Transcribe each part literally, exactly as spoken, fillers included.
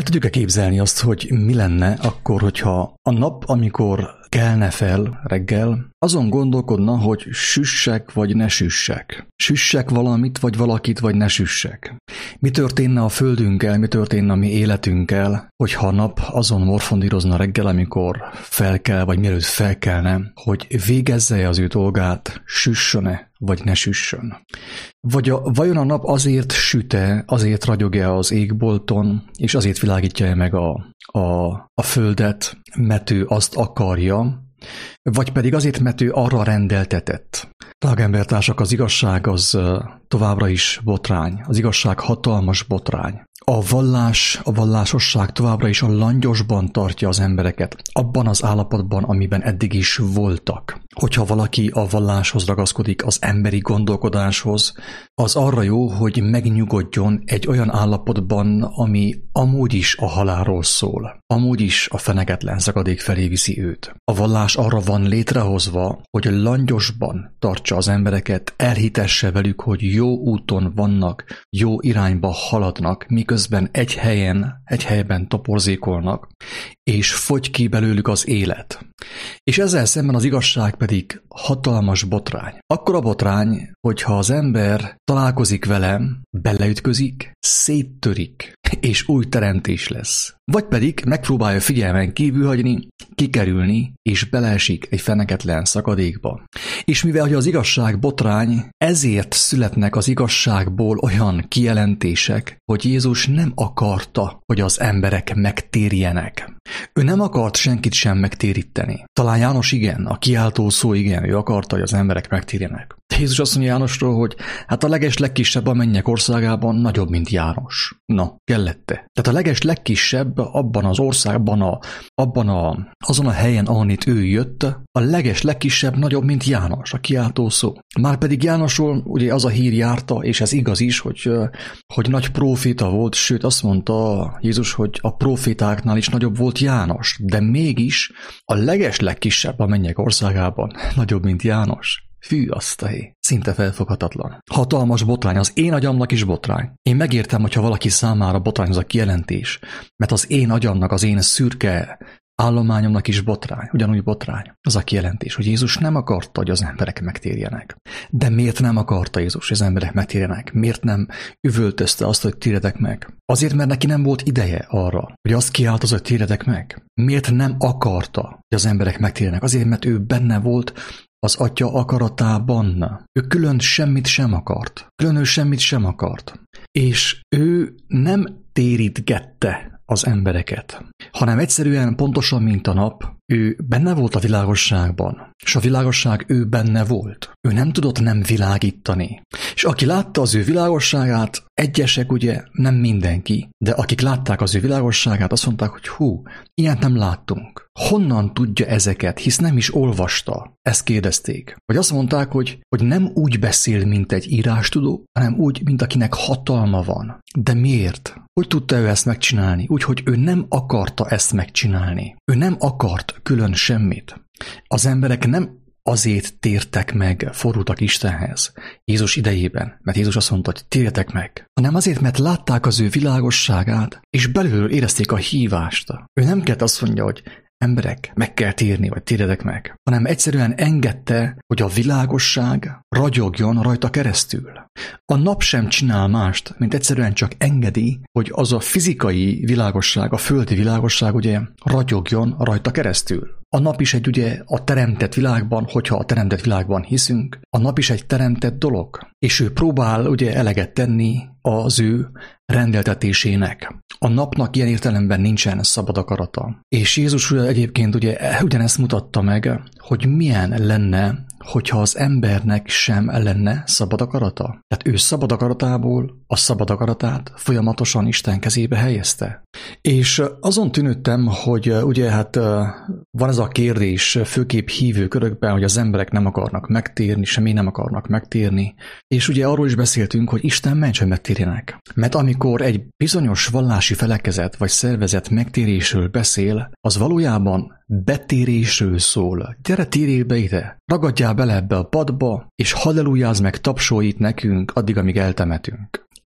El tudjuk-e képzelni azt, hogy mi lenne akkor, hogyha a nap, amikor kelne fel reggel, azon gondolkodna, hogy süssek vagy ne süssek. Süssek valamit vagy valakit, vagy ne süssek. Mi történne a földünkkel, mi történne a mi életünkkel, hogyha a nap azon morfondírozna reggel, amikor felkel, vagy mielőtt felkelne, hogy végezze az ő dolgát, süssön-e, vagy ne süssön. Vagy a, vajon a nap azért süt-e, azért ragyog-e az égbolton, és azért világítja-e meg a, a, a földet, mert ő azt akarja, vagy pedig azért, mert ő arra rendeltetett. Drága embertársak, az igazság az továbbra is botrány. Az igazság hatalmas botrány. A vallás, a vallásosság továbbra is a langyosban tartja az embereket, abban az állapotban, amiben eddig is voltak. Hogyha valaki a valláshoz ragaszkodik, az emberi gondolkodáshoz, az arra jó, hogy megnyugodjon egy olyan állapotban, ami amúgy is a halálról szól. Amúgy is a feneketlen szakadék felé viszi őt. A vallás arra van létrehozva, hogy langyosban tartsa az embereket, elhitesse velük, hogy jó úton vannak, jó irányba haladnak, miközben egy helyen, egy helyben toporzékolnak, és fogy ki belőlük az élet. És ezzel szemben az igazság pedig hatalmas botrány. Akkora botrány, hogyha az ember találkozik velem, beleütközik, széttörik, és új teremtés lesz. Vagy pedig megpróbálja figyelmen kívül hagyni, kikerülni, és beleesik egy feneketlen szakadékba. És mivel hogy az igazság botrány, ezért születnek az igazságból olyan kijelentések, hogy Jézus nem akarta, hogy az emberek megtérjenek. Ő nem akart senkit sem megtéríteni. Talán János igen, a kiáltó szó igen, ő akarta, hogy az emberek megtérjenek. Jézus azt mondja Jánosról, hogy hát a leges legkisebb a mennyek országában nagyobb, mint János. Na, kellette. Tehát a leges legkisebb abban az országban, a, abban a, azon a helyen, ahonnit ő jött, a leges legkisebb nagyobb, mint János, a kiáltó szó. Márpedig Jánosról ugye az a hír járta, és ez igaz is, hogy, hogy nagy próféta volt, sőt azt mondta Jézus, hogy a prófétáknál is nagyobb volt János, de mégis a leges legkisebb a mennyek országában nagyobb, mint János. Fű, azt a hé. Szinte felfoghatatlan. Hatalmas botrány, az én agyamnak is botrány. Én megértem, hogyha valaki számára botrány az a kijelentés, mert az én agyamnak, az én szürke állományomnak is botrány, ugyanúgy botrány. Az a kijelentés, hogy Jézus nem akarta, hogy az emberek megtérjenek. De miért nem akarta Jézus, hogy az emberek megtérjenek? Miért nem üvöltözte azt, hogy térjetek meg? Azért, mert neki nem volt ideje arra, hogy azt kiáltozott, hogy térjetek meg. Miért nem akarta, hogy az emberek megtérjenek? Azért, mert ő benne volt az Atya akaratában. Ő külön semmit sem akart. Külön ő semmit sem akart. És ő nem térítgette az embereket, hanem egyszerűen pontosan, mint a nap, ő benne volt a világosságban, és a világosság ő benne volt. Ő nem tudott nem világítani. És aki látta az ő világosságát, egyesek ugye, nem mindenki, de akik látták az ő világosságát, azt mondták, hogy hú, ilyet nem láttunk. Honnan tudja ezeket, hisz nem is olvasta? Ezt kérdezték. Vagy azt mondták, hogy, hogy nem úgy beszél, mint egy írástudó, hanem úgy, mint akinek hatalma van. De miért? Hogy tudta ő ezt megcsinálni? Úgy, hogy ő nem akarta ezt megcsinálni. Ő nem akart külön semmit. Az emberek nem azért tértek meg, fordultak Istenhez Jézus idejében, mert Jézus azt mondta, hogy térjetek meg, hanem azért, mert látták az ő világosságát, és belülről érezték a hívást. Ő nem kellett azt mondja, hogy emberek, meg kell térni, vagy térjetek meg, hanem egyszerűen engedte, hogy a világosság ragyogjon rajta keresztül. A nap sem csinál mást, mint egyszerűen csak engedi, hogy az a fizikai világosság, a földi világosság ugye ragyogjon rajta keresztül. A nap is egy ugye a teremtett világban, hogyha a teremtett világban hiszünk, a nap is egy teremtett dolog, és ő próbál ugye eleget tenni az ő rendeltetésének. A napnak ilyen értelemben nincsen szabad akarata. És Jézus egyébként ugye ugyanezt mutatta meg, hogy milyen lenne, hogyha az embernek sem lenne szabad akarata. Tehát ő szabad akaratából a szabad akaratát folyamatosan Isten kezébe helyezte. És azon tűnődtem, hogy ugye hát van ez a kérdés főképp hívő körökben, hogy az emberek nem akarnak megtérni, semmi nem akarnak megtérni. És ugye arról is beszéltünk, hogy Isten ments, hogy megtérjenek. Mert amikor egy bizonyos vallási felekezet vagy szervezet megtérésről beszél, az valójában betérésről szól. Gyere, térjél be ide, ragadjál bele ebbe a padba, és hallelujázz meg, tapsolj itt nekünk, addig, amíg eltemetünk.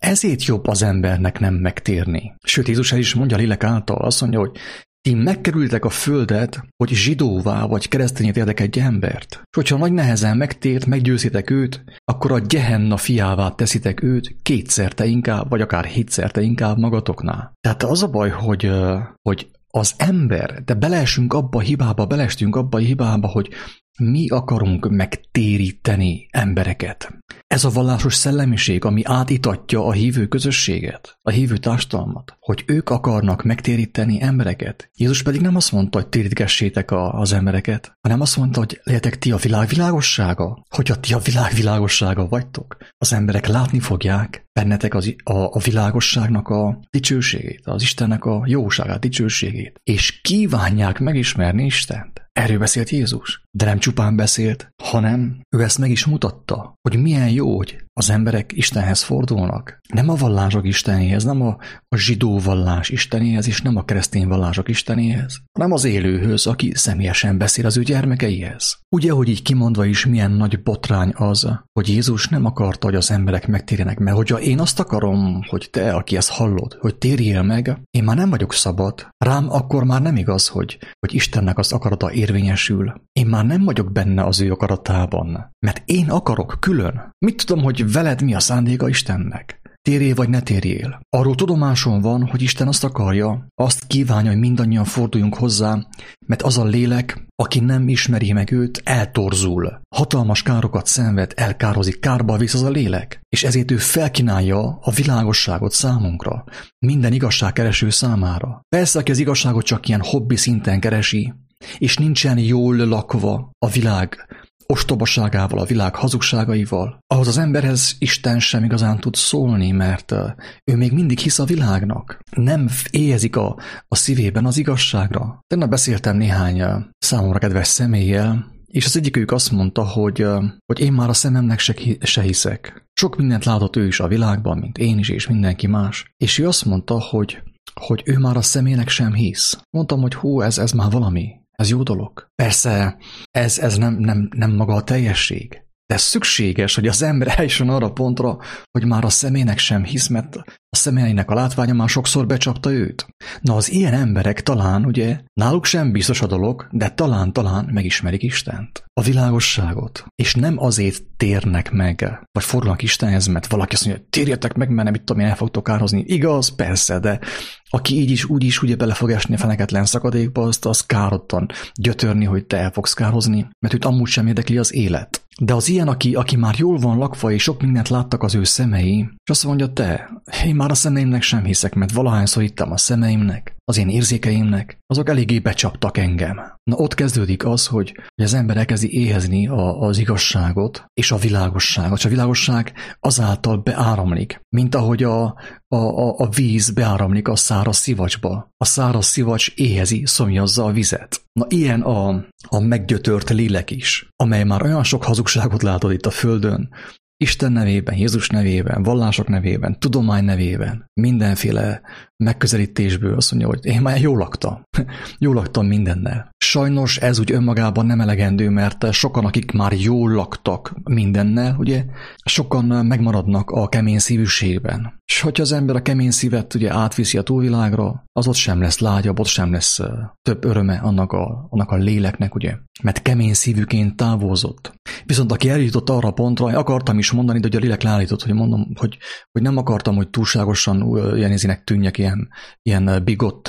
ezért jobb az embernek nem megtérni. Sőt, Jézus el is mondja a lélek által, azt mondja, hogy ti megkerültek a földet, hogy zsidóvá vagy keresztényé tértek egy embert. És hogyha nagy nehezen megtért, meggyőzitek őt, akkor a Gehenna fiává teszitek őt kétszerte inkább, vagy akár hétszerte inkább magatoknál. Tehát az a baj, hogy, hogy az ember, de beleesünk abba a hibába, beleestünk abba a hibába, hogy mi akarunk megtéríteni embereket. Ez a vallásos szellemiség, ami átitatja a hívő közösséget, a hívő társadalmat, hogy ők akarnak megtéríteni embereket. Jézus pedig nem azt mondta, hogy térítgessétek a, az embereket, hanem azt mondta, hogy legyetek ti a világ világossága. Hogyha ti a világ világossága vagytok, az emberek látni fogják bennetek az, a, a világosságnak a dicsőségét, az Istennek a jóságát, dicsőségét, és kívánják megismerni Istent. Erről beszélt Jézus. De nem csupán beszélt, hanem ő ezt meg is mutatta, hogy milyen jó, hogy az emberek Istenhez fordulnak. Nem a vallások Istenéhez, nem a, a zsidó vallás Istenéhez, és nem a keresztény vallások Istenéhez, hanem az élőhöz, aki személyesen beszél az ő gyermekeihez. Ugye, hogy így kimondva is milyen nagy botrány az, hogy Jézus nem akarta, hogy az emberek megtérjenek meg. Hogyha én azt akarom, hogy te, aki ezt hallod, hogy térjél meg, én már nem vagyok szabad. Rám akkor már nem igaz, hogy, hogy Istennek az akarata érvényesül. Én már nem vagyok benne az ő akaratában, mert én akarok külön. Mit tudom, hogy veled mi a szándéka Istennek? Térjél vagy ne térjél. Arról tudomásom van, hogy Isten azt akarja, azt kívánja, hogy mindannyian forduljunk hozzá, mert az a lélek, aki nem ismeri meg őt, eltorzul. Hatalmas károkat szenved, elkározik, kárba visz az a lélek. És ezért ő felkínálja a világosságot számunkra, minden igazságkereső számára. Persze, aki az igazságot csak ilyen hobbi szinten keresi, és nincsen jól lakva a világ ostobaságával, a világ hazugságaival, ahhoz az emberhez Isten sem igazán tud szólni, mert ő még mindig hisz a világnak. Nem éhezik a, a szívében az igazságra. Tegnap beszéltem néhány számomra kedves személlyel, és az egyikük azt mondta, hogy, hogy én már a szememnek se, se hiszek. Sok mindent látott ő is a világban, mint én is, és mindenki más. És ő azt mondta, hogy, hogy ő már a szemének sem hisz. Mondtam, hogy hú, ez, ez már valami. Ez jó dolog. Persze, ez, ez nem, nem, nem maga a teljesség. De szükséges, hogy az ember eljusson arra pontra, hogy már a szemének sem hisz, mert a személynek a látványa már sokszor becsapta őt. Na, az ilyen emberek talán, ugye, náluk sem biztos a dolog, de talán-talán megismerik Istent, a világosságot. És nem azért térnek meg, vagy fordulnak Istenhez, mert valaki azt mondja, hogy térjetek meg, mert nem itt tudom, én el fogtok kározni. Igaz, persze, de aki így is, úgy is ugye bele fog esni a feneketlen szakadékba, azt az károdtan gyötörni, hogy te el fogsz kározni, mert őt amúgy sem érdekli az élet. De az ilyen, aki, aki már jól van lakva, és sok mindent láttak az ő szemei, és azt mondja, te, én már a szemeimnek sem hiszek, mert valahányszor hittem a szemeimnek, az én érzékeimnek, azok eléggé becsaptak engem. Na, ott kezdődik az, hogy, hogy az ember elkezdi éhezni a, az igazságot és a világosságot, és a világosság azáltal beáramlik, mint ahogy a, a, a, a víz beáramlik a száraz szivacsba. A száraz szivacs éhezi, szomjazza a vizet. Na, ilyen a, a meggyötört lélek is, amely már olyan sok hazugságot látott itt a földön, Isten nevében, Jézus nevében, vallások nevében, tudomány nevében, mindenféle megközelítésből azt mondja, hogy én már jól laktam. Jól laktam mindennel. Sajnos ez úgy önmagában nem elegendő, mert sokan, akik már jól laktak mindennel, ugye, sokan megmaradnak a kemény szívűségben. És hogyha az ember a kemény szívet ugye átviszi a túlvilágra, az ott sem lesz lágyabb, ott sem lesz több öröme annak a, annak a léleknek, ugye, mert kemény szívűként távozott. Viszont aki eljutott arra a pontra, akartam is mondani, de hogy a lélek leállított, hogy mondom, hogy, hogy nem akartam, hogy túlságosan ilyen izének tűnjek, ilyen, ilyen bigott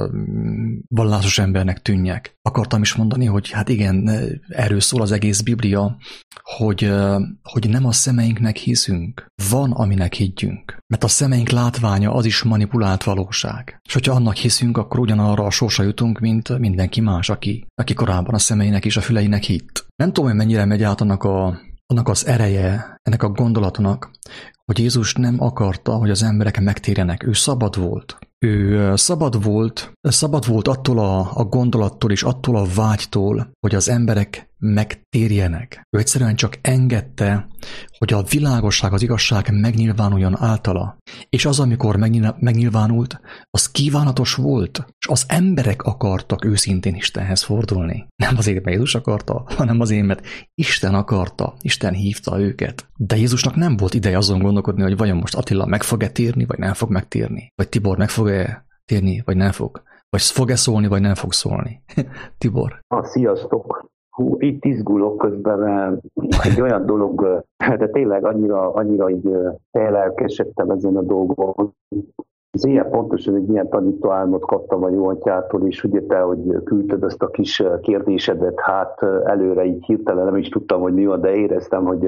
vallásos embernek tűnjek. Akartam is mondani, hogy hát igen, erről szól az egész Biblia, hogy, hogy nem a szemeinknek hiszünk, van, aminek higgyünk. Mert a szemeink látványa az is manipulált valóság. És hogyha annak hiszünk, akkor ugyanarra a sorsa jutunk, mint mindenki más, aki, aki korábban a szemeinek és a füleinek hitt. Nem tudom, hogy mennyire megy át annak, a, annak az ereje, ennek a gondolatnak, hogy Jézus nem akarta, hogy az emberek megtérjenek. Ő szabad volt. Ő szabad volt, szabad volt attól a, a gondolattól és attól a vágytól, hogy az emberek megtérjenek. Ő egyszerűen csak engedte, hogy a világosság, az igazság megnyilvánuljon általa. És az, amikor megnyilvánult, az kívánatos volt, és az emberek akartak őszintén Istenhez fordulni. Nem azért, mert Jézus akarta, hanem azért, mert Isten akarta, Isten hívta őket. De Jézusnak nem volt ideje azon gondolkodni, hogy vajon most Attila meg fog-e térni, vagy nem fog megtérni. Vagy Tibor meg fog-e térni, vagy nem fog. Vagy fog-e szólni, vagy nem fog szólni. Tibor. Ah, sziasztok! Hú, itt izgulok közben, egy olyan dolog, de tényleg annyira, annyira így fellelkesedtem ezen a dolgon. Az ilyen pontosan egy ilyen tanítóálmot kaptam a jó atyától, és ugye te, hogy küldted azt a kis kérdésedet, hát előre így hirtelen nem is tudtam, hogy mi van, de éreztem, hogy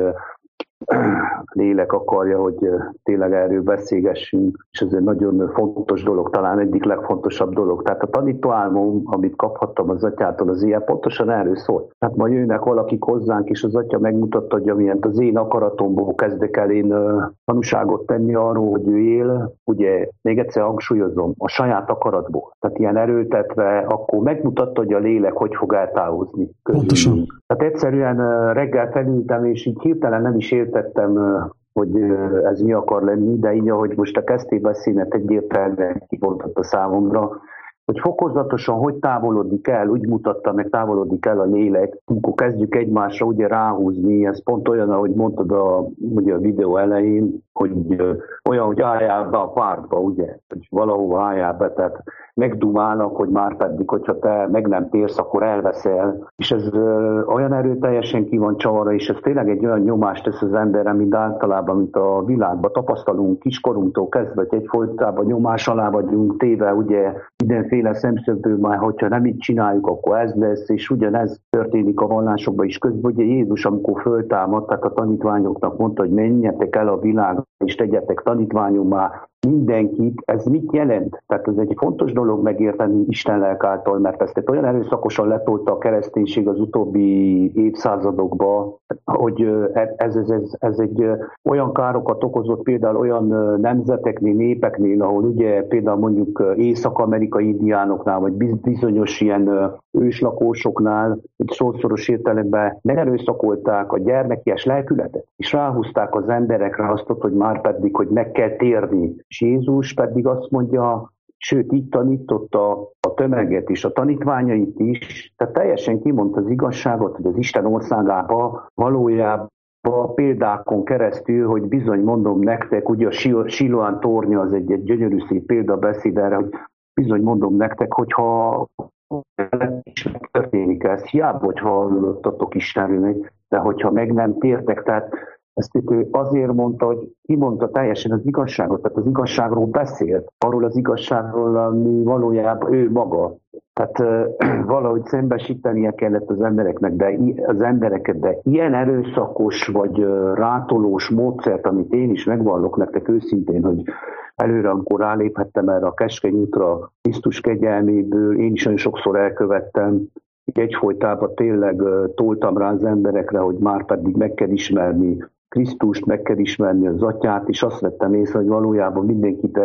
lélek akarja, hogy tényleg erről beszélgessünk, és ez egy nagyon fontos dolog, talán egyik legfontosabb dolog. Tehát a tanítóálmom, amit kaphattam az atyától, az ilyen pontosan erről szól. Tehát ma jönnek valakik hozzánk, és az atya megmutatta, hogy amilyent az én akaratomból kezdek el én tanúságot tenni arról, hogy ő él, ugye még egyszer hangsúlyozom, a saját akaratból. Tehát ilyen erőltetve, akkor megmutatta, hogy a lélek hogy fog eltávozni. Pontosan. Tehát egyszerűen reggel felültem, és így hirtelen nem is értettem, hogy ez mi akar lenni, de így, ahogy most a kezdtél beszélnet egyértelműen kibontott a számomra, hogy fokozatosan hogy távolodni kell, úgy mutatta meg, távolodni kell a lélek, amikor kezdjük egymásra ugye ráhúzni, ez pont olyan, ahogy mondtad a, ugye a videó elején, hogy olyan, hogy álljál be a pártba, ugye, hogy valahova álljál be, tehát megdumálnak, hogy már pedig, hogyha te meg nem térsz, akkor elveszel, és ez ö, olyan erőteljesen ki van csavarra, és ez tényleg egy olyan nyomást tesz az emberre, mint általában, mint a világban tapasztalunk kiskorunktól kezdve, hogy egyfolytában nyomás alá vagyunk téve, ugye mindenféle szemszögből már, hogyha nem így csináljuk, akkor ez lesz, és ugyanez történik a vallásokban is. Közben ugye Jézus, amikor föltámadt, tehát a tanítványoknak mondta, hogy menjetek el a világba, és tegyetek tanítványommá mindenkit, ez mit jelent? Tehát ez egy fontos dolog megérteni Isten lelk által, mert ezt olyan erőszakosan letolta a kereszténység az utóbbi évszázadokba, hogy ez, ez, ez, ez egy olyan károkat okozott például olyan nemzeteknél, népeknél, ahol ugye például mondjuk észak-amerikai indiánoknál, vagy bizonyos ilyen őslakósoknál, egy szószoros értelemben megerőszakolták a gyermekies lelkületet, és ráhúzták az emberekre azt, hogy már pedig, hogy meg kell térni. És Jézus pedig azt mondja, sőt, így tanította a tömeget is, a tanítványait is, tehát teljesen kimondta az igazságot, hogy az Isten országába valójában a példákon keresztül, hogy bizony mondom nektek, ugye a Siloán tornya az egy, egy gyönyörű szép példabeszéd erre, hogy bizony mondom nektek, hogyha is történik ez, hiába, hogy hallottatok Istenről, de hogyha meg nem tértek, tehát ezt ő azért mondta, hogy kimondta teljesen az igazságot, tehát az igazságról beszélt, arról az igazságról, ami valójában ő maga. Tehát uh, valahogy szembesítenie kellett az embereknek, de az embereket, de ilyen erőszakos vagy uh, rátolós módszert, amit én is megvallok nektek őszintén, hogy előre, amikor ráléphettem erre a keskeny útra Krisztus kegyelméből, én is olyan sokszor elkövettem, egyfolytában tényleg uh, toltam rá az emberekre, hogy már pedig meg kell ismerni Krisztust, meg kell ismerni az atyát, és azt vettem észre, hogy valójában mindenkit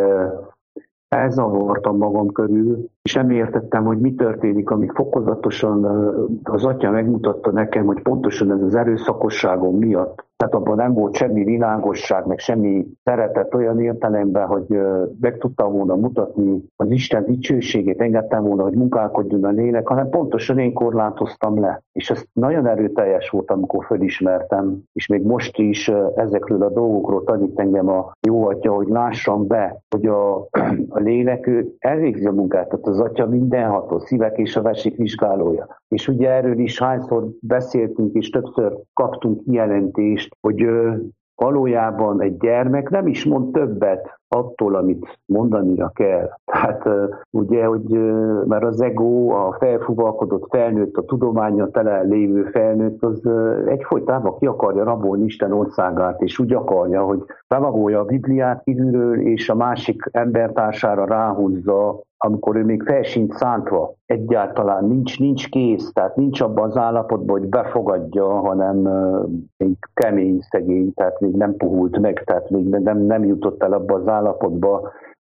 elzavartam magam körül, és nem értettem, hogy mi történik, amíg fokozatosan az atya megmutatta nekem, hogy pontosan ez az erőszakosságom miatt. Tehát abban nem volt semmi világosság, meg semmi szeretet olyan értelemben, hogy meg tudtam volna mutatni az Isten dicsőségét, engedtem volna, hogy munkálkodjon a lélek, hanem pontosan én korlátoztam le. És ez nagyon erőteljes volt, amikor fölismertem, és még most is ezekről a dolgokról tanít engem a jó atya, hogy lássam be, hogy a, a lélek ő elvégzi a munkát, tehát az atya mindenható, szívek és a vesik vizsgálója. És ugye erről is hányszor beszéltünk, és többször kaptunk jelentést, hogy valójában egy gyermek nem is mond többet attól, amit mondania kell. Tehát ugye, hogy már az ego, a felfúvalkodott felnőtt, a tudománya tele lévő felnőtt, az egyfolytában ki akarja rabolni Isten országát, és úgy akarja, hogy bevagolja a Bibliát kívülről, és a másik embertársára ráhúzza, amikor ő még fel sincs szántva, egyáltalán nincs, nincs kész, tehát nincs abban az állapotban, hogy befogadja, hanem uh, még kemény szegény, tehát még nem puhult meg, tehát még nem, nem jutott el abba az állapotba,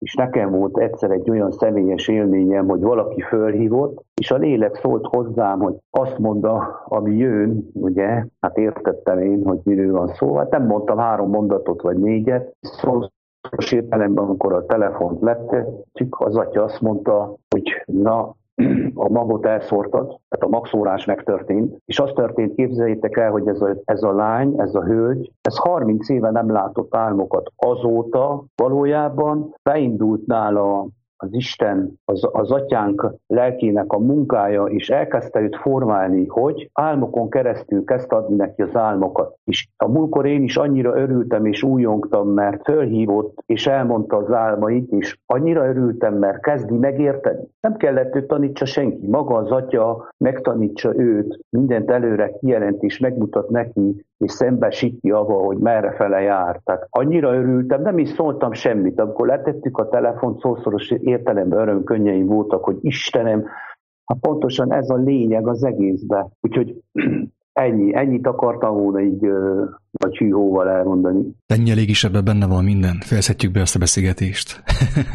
és nekem volt egyszer egy olyan személyes élményem, hogy valaki fölhívott, és a lélek szólt hozzám, hogy azt mondta, ami jön, ugye, hát értettem én, hogy miről van szó, hát nem mondtam három mondatot vagy négyet, szóval értelemben, amikor a telefont lettettük, az atya azt mondta, hogy na, a magot elszórtad, tehát a magszórás megtörtént, és az történt, képzeljétek el, hogy ez a, ez a lány, ez a hölgy, ez harminc éve nem látott álmokat. Azóta valójában beindult nála az Isten, az, az atyánk lelkének a munkája, és elkezdte őt formálni, hogy álmokon keresztül kezdte adni neki az álmokat. És a múltkor én is annyira örültem és újongtam, mert fölhívott, és elmondta az álmait, és annyira örültem, mert kezdi megérteni. Nem kellett őt tanítsa senki, maga az atya megtanítsa őt, mindent előre kijelent, és megmutat neki, és szembesíti avval, hogy merre fele jár. Tehát annyira örültem, nem is szóltam semmit. Amikor letettük a telefont, szószoros értelemben örömkönnyeim voltak, hogy Istenem, hát pontosan ez a lényeg az egészben. Úgyhogy ennyi, ennyit akartam volna így vagy hűhóval elmondani. Ennyi elég is, ebben benne van minden. Fejezhetjük be ezt a beszélgetést.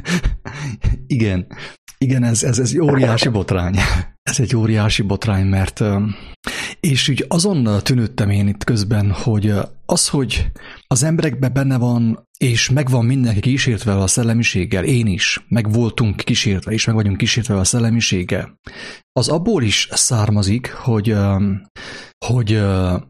Igen. Igen, ez, ez, ez egy óriási botrány. Ez egy óriási botrány, mert és úgy azon tűnődtem én itt közben, hogy az, hogy az emberekben benne van, és meg van mindenki kísértve a szellemiséggel, én is, meg voltunk kísértve, és meg vagyunk kísértve a szellemiséggel, az abból is származik, hogy, hogy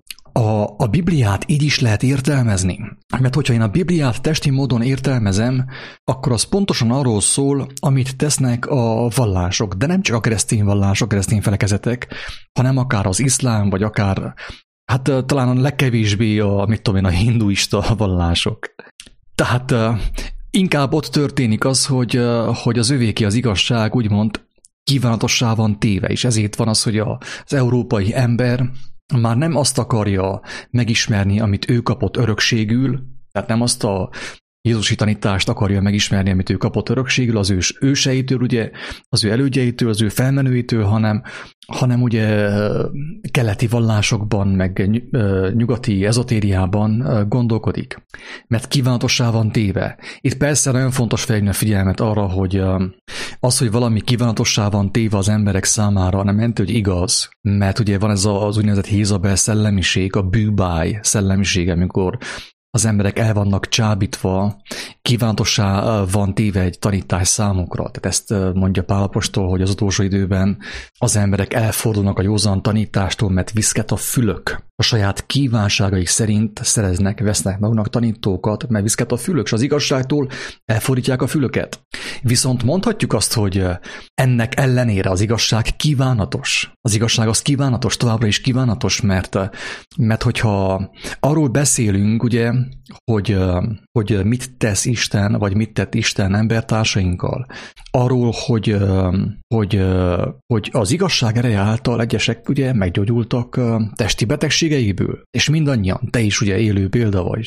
A, a Bibliát így is lehet értelmezni. Mert hogyha én a Bibliát testi módon értelmezem, akkor az pontosan arról szól, amit tesznek a vallások. De nem csak a keresztény vallások, keresztény felekezetek, hanem akár az iszlám, vagy akár, hát talán a legkevésbé a, mit tudom én, a hinduista vallások. Tehát inkább ott történik az, hogy, hogy az övéki az igazság, úgymond kívánatossá van téve, és ezért van az, hogy az európai ember már nem azt akarja megismerni, amit ő kapott örökségül, tehát nem azt a jézusi tanítást akarja megismerni, amit ő kapott örökségül, az ő őseitől, ugye, az ő elődjeitől, az ő felmenőitől, hanem, hanem ugye keleti vallásokban, meg nyugati ezotériában gondolkodik. Mert kívánatossá van téve. Itt persze nagyon fontos felhívni a figyelmet arra, hogy az, hogy valami kívánatossá van téve az emberek számára, nem jelenti, hogy igaz. Mert ugye van ez az úgynevezett Jézabel szellemiség, a bűbáj szellemiség, amikor az emberek el vannak csábítva, kívánatossá van téve egy tanítás számukra. Tehát ezt mondja Pál apostol, hogy az utolsó időben az emberek elfordulnak a józan tanítástól, mert viszket a fülök. A saját kívánságaik szerint szereznek, vesznek maguknak tanítókat, mert viszket a fülök, és az igazságtól elfordítják a fülöket. Viszont mondhatjuk azt, hogy ennek ellenére az igazság kívánatos. Az igazság az kívánatos, továbbra is kívánatos, mert, mert hogyha arról beszélünk, ugye, hogy, hogy mit tesz Isten, vagy mit tett Isten embertársainkkal, arról, hogy, hogy, hogy az igazság ereje által egyesek ugye meggyógyultak testi betegségeiből, és mindannyian, te is ugye élő példa vagy,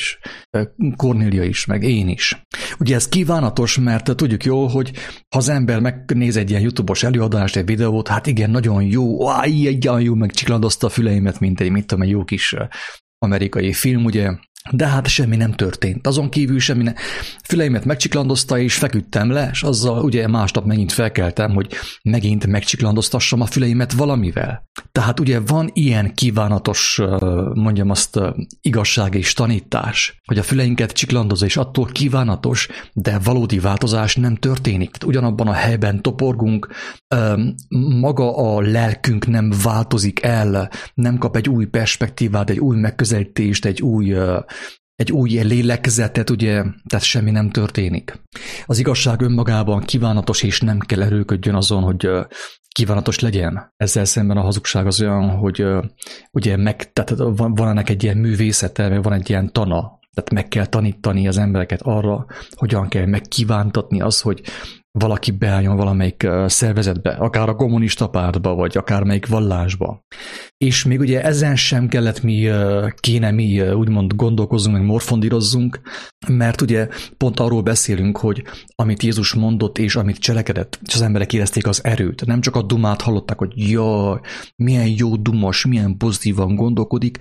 Kornélia is, meg én is. Ugye ez kívánatos, mert tudjuk jól, hogy ha az ember megnéz egy ilyen YouTube-os előadást, egy videót, hát igen, nagyon jó, áj, egyen jó, megcsiklandozta a füleimet, mint egy, mit tudom, egy jó kis amerikai film, ugye, de hát semmi nem történt. Azon kívül semmi nem. Füleimet megcsiklandozta, és feküdtem le, és azzal ugye másnap megint felkeltem, hogy megint megcsiklandoztassam a füleimet valamivel. Tehát ugye van ilyen kívánatos, mondjam azt, igazság és tanítás, hogy a füleinket csiklandozza, és attól kívánatos, de valódi változás nem történik. Tehát ugyanabban a helyben toporgunk, maga a lelkünk nem változik el, nem kap egy új perspektívát, egy új megközelítést, egy új egy új lélegzetet, ugye, tehát semmi nem történik. Az igazság önmagában kívánatos, és nem kell erőködjön azon, hogy kívánatos legyen. Ezzel szemben a hazugság az olyan, hogy ugye meg, tehát van, van ennek egy ilyen művészete, meg van egy ilyen tana, tehát meg kell tanítani az embereket arra, hogyan kell megkívántatni az, hogy valaki beálljon valamelyik szervezetbe, akár a kommunista pártba, vagy akármelyik vallásba. És még ugye ezen sem kellett mi, kéne mi úgymond gondolkozzunk, meg morfondírozzunk, mert ugye pont arról beszélünk, hogy amit Jézus mondott, és amit cselekedett, és az emberek érezték az erőt. Nem csak a dumát hallották, hogy jaj, milyen jó dumas, milyen pozitívan gondolkodik,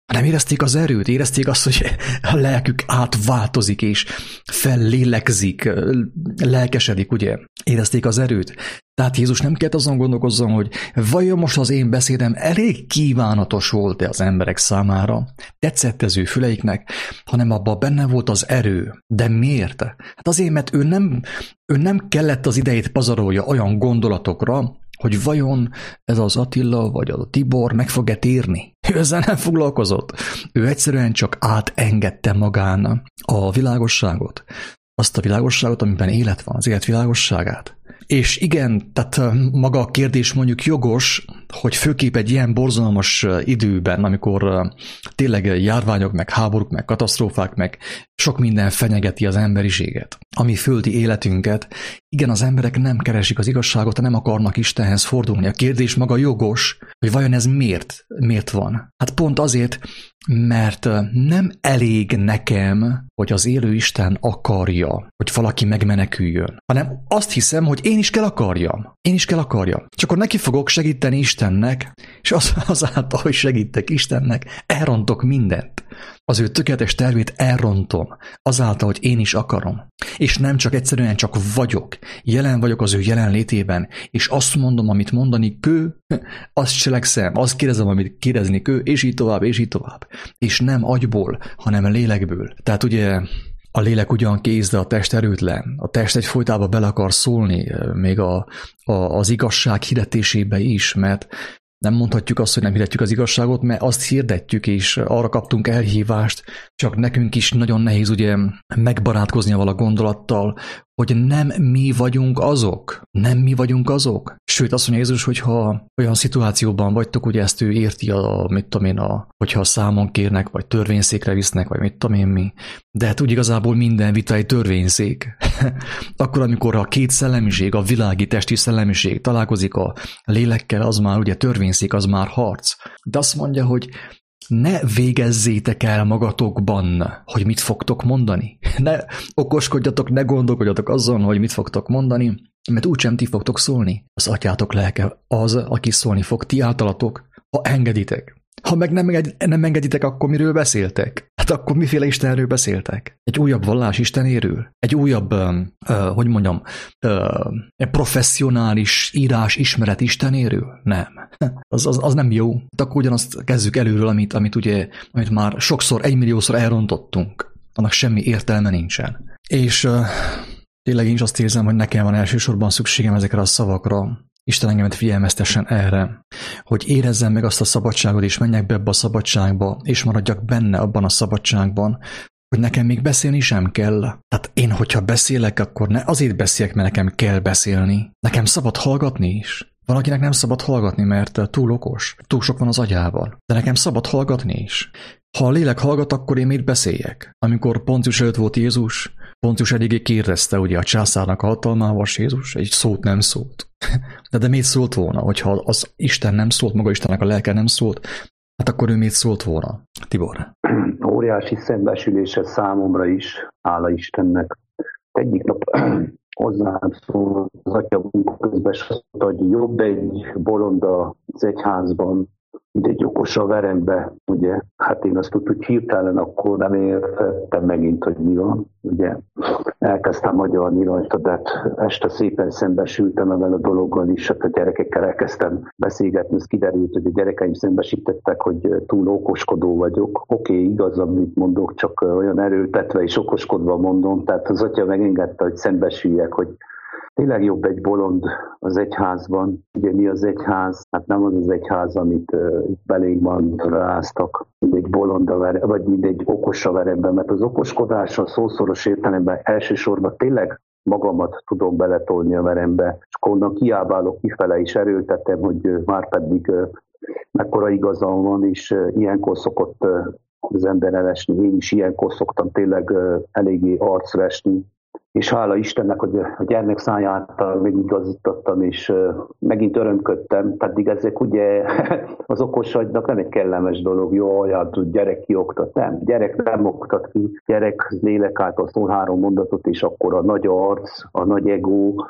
hanem érezték az erőt, érezték azt, hogy a lelkük átváltozik, és fellélegzik, lelkesedik, ugye? Érezték az erőt. Tehát Jézus nem kellett azon gondolkozzon, hogy vajon most az én beszédem elég kívánatos volt-e az emberek számára, tetszett az ő füleiknek, hanem abban benne volt az erő. De miért? Hát azért, mert ő nem, ő nem kellett az idejét pazarolja olyan gondolatokra, hogy vajon ez az Attila vagy az a Tibor meg fog-e térni. Ő ezzel nem foglalkozott. Ő egyszerűen csak átengedte magán a világosságot. Azt a világosságot, amiben élet van, az élet világosságát. És igen, tehát maga a kérdés mondjuk jogos, hogy főképp egy ilyen borzalmas időben, amikor tényleg járványok, meg háborúk, meg katasztrófák, meg sok minden fenyegeti az emberiséget, ami földi életünket. Igen, az emberek nem keresik az igazságot, nem akarnak Istenhez fordulni. A kérdés maga jogos, hogy vajon ez miért, miért van. Hát pont azért, mert nem elég nekem, hogy az élő Isten akarja, hogy valaki megmeneküljön, hanem azt hiszem, hogy én is kell akarjam. Én is kell akarjam. És akkor neki fogok segíteni Istennek, és az, azáltal, hogy segítek Istennek, elrontok mindent. Az ő tökéletes tervét elrontom, azáltal, hogy én is akarom. És nem csak egyszerűen csak vagyok, jelen vagyok az ő jelenlétében, és azt mondom, amit mondani kő, azt cselekszem, azt kérdezem, amit kérdezni kő, és így tovább, és így tovább. És nem agyból, hanem lélekből. Tehát ugye a lélek ugyan kész, de a test erőtlen. A test egyfolytában bele akar szólni, még a, a, az igazság hirdetésébe is, mert nem mondhatjuk azt, hogy nem hirdetjük az igazságot, mert azt hirdetjük, és arra kaptunk elhívást, csak nekünk is nagyon nehéz ugye megbarátkozni avval a gondolattal, hogy nem mi vagyunk azok. Nem mi vagyunk azok. Sőt, azt mondja Jézus, hogyha olyan szituációban vagytok, ugye ezt ő érti, a, mit tudom én, a, hogyha számon kérnek, vagy törvényszékre visznek, vagy mit tudom én mi. De hát úgy igazából minden vita egy törvényszék. Akkor, amikor a két szellemiség, a világi testi szellemiség találkozik a lélekkel, az már ugye törvényszék, az már harc. De azt mondja, hogy ne végezzétek el magatokban, hogy mit fogtok mondani. Ne okoskodjatok, ne gondolkodjatok azon, hogy mit fogtok mondani, mert úgysem ti fogtok szólni. Az atyátok lelke az, aki szólni fog ti általatok, ha engeditek. Ha meg nem, enged, nem engeditek, akkor miről beszéltek? Hát akkor miféle Istenről beszéltek? Egy újabb vallás Istenéről? Egy újabb, uh, uh, hogy mondjam, uh, professzionális írás ismeret Istenéről? Nem. Az, az, az nem jó. Hát akkor ugyanazt kezdjük előről, amit, amit ugye, amit már sokszor, egymilliószor elrontottunk. Annak semmi értelme nincsen. És uh, tényleg én is azt érzem, hogy nekem van elsősorban szükségem ezekre a szavakra. Isten engemet figyelmeztessen erre, hogy érezzem meg azt a szabadságot, és menjek be ebbe a szabadságba, és maradjak benne abban a szabadságban, hogy nekem még beszélni sem kell. Tehát én, hogyha beszélek, akkor ne azért beszéljek, mert nekem kell beszélni. Nekem szabad hallgatni is. Valakinek nem szabad hallgatni, mert túl okos, túl sok van az agyában. De nekem szabad hallgatni is. Ha a lélek hallgat, akkor én mit beszéljek? Amikor Poncius előtt volt Jézus, Poncius eléggé kérdezte ugye a császárnak a hatalmával, Jézus egy szót nem szólt. De, de miért szólt volna, hogyha az Isten nem szólt, maga Istennek a lelke nem szólt, hát akkor ő miért szólt volna? Tibor? Óriási szembesülése számomra is, hála Istennek. Egyik nap hozzám szól az atya munka közben, és azt mondta, hogy jobb egy bolond az egyházban, mint egy okos a verembe, ugye. Hát én azt tudtam, hogy hirtelen akkor nem értettem megint, hogy mi van, ugye. Elkezdtem magyarni rajta, de este szépen szembesültem ezzel a dologgal is, hát a gyerekekkel elkezdtem beszélgetni, ez kiderült, hogy a gyerekeim szembesítettek, hogy túl okoskodó vagyok. Oké, okay, igaz, amit mondok, csak olyan erőltetve és okoskodva mondom, tehát az atya megengedte, hogy szembesüljek, hogy tényleg jobb egy bolond az egyházban. Ugye mi az egyház? Hát nem az az egyház, amit uh, belénk mantráztak, mint egy bolond a vere, vagy mint egy okos a veremben, mert az okoskodás a szószoros értelemben elsősorban tényleg magamat tudom beletolni a verembe, és akkor onnan kiábálok kifele is erőltetem, hogy uh, már pedig uh, mekkora igazam van, és uh, ilyenkor szokott uh, az ember elesni. Én is ilyenkor szoktam tényleg uh, eléggé arcra esni. És hála Istennek, hogy a gyermek szájától megigazítottam, és megint örömködtem, pedig ezek ugye az okos agynak nem egy kellemes dolog, jó, hát gyerek kioktat, nem, gyerek nem oktat ki, gyerek lélek által szól három mondatot, és akkor a nagy arc, a nagy ego,